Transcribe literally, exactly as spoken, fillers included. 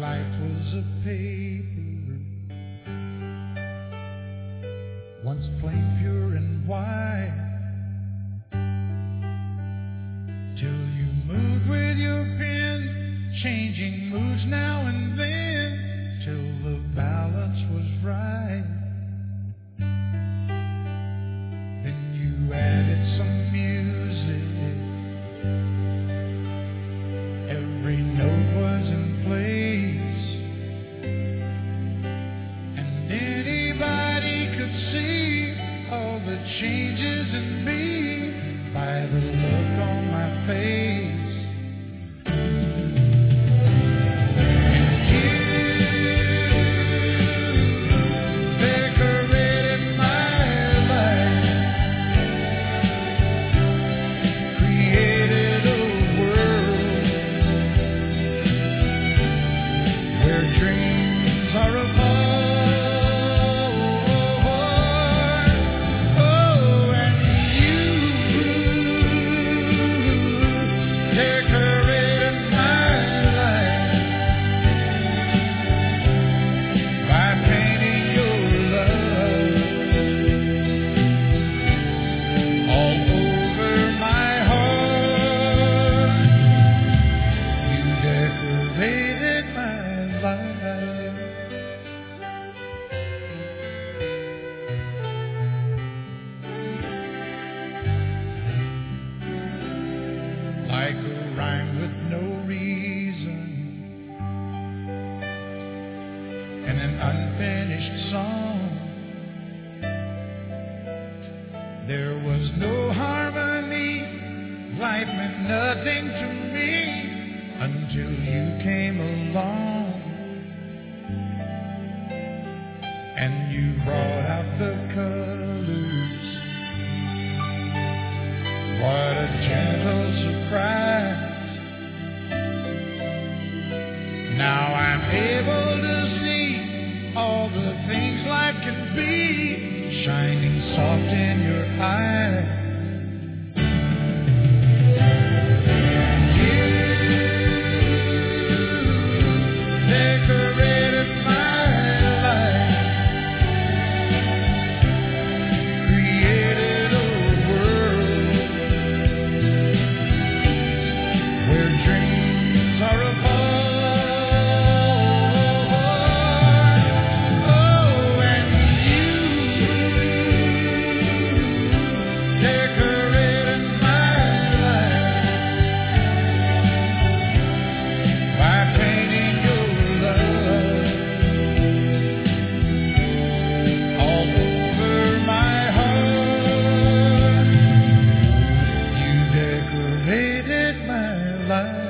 life was a paper, once plain, pure, and white, till you moved with your pen, changing moods now and then, till the balance was right. Then you added some music, every note was in place, and anybody could see all the changes in me by the look on my face. Like a rhyme with no reason, and an unfinished song. There was no harmony, life meant nothing to me until you came along, and you brought out the colors. What a gentle surprise. Now I'm able to see all the things life can be, shining soft in your eyes. Life.